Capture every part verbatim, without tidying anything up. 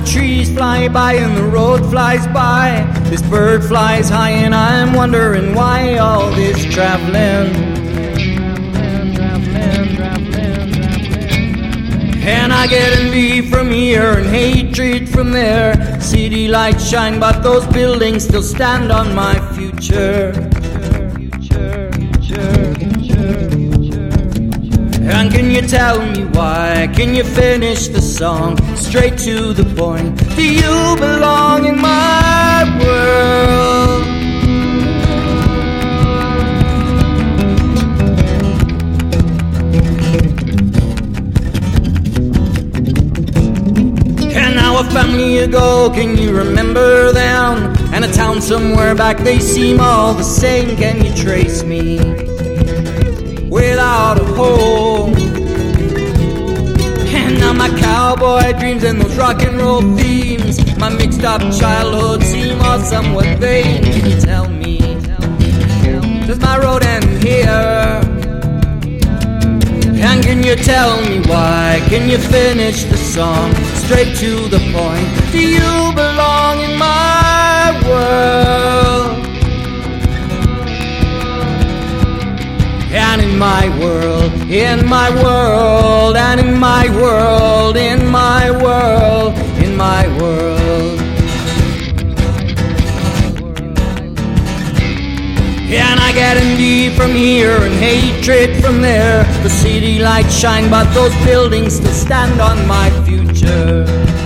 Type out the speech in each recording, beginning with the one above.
trees fly by and the road flies by. This bird flies high and I'm wondering why all this traveling. And I get envy from here and hatred from there. City lights shine but those buildings still stand on my future. And can you tell me why? Can you finish the song straight to the point? Do you belong in my world? And now a family ago, can you remember them? And a town somewhere back, they seem all the same. Can you trace me without a home? And now my cowboy dreams and those rock and roll themes, my mixed up childhood seem all somewhat vain. Can you tell me, does my road end here? And can you tell me why? Can you finish the song straight to the point? Do you belong in my world? And in my world, in my world, and in my world, in my world, in my world. And I get envy from here and hatred from there. The city lights shine but those buildings still stand on my future.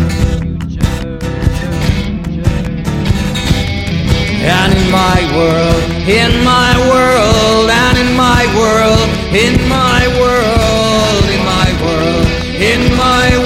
And in my world, in my world, and in my world, in my world, in my world, in my world.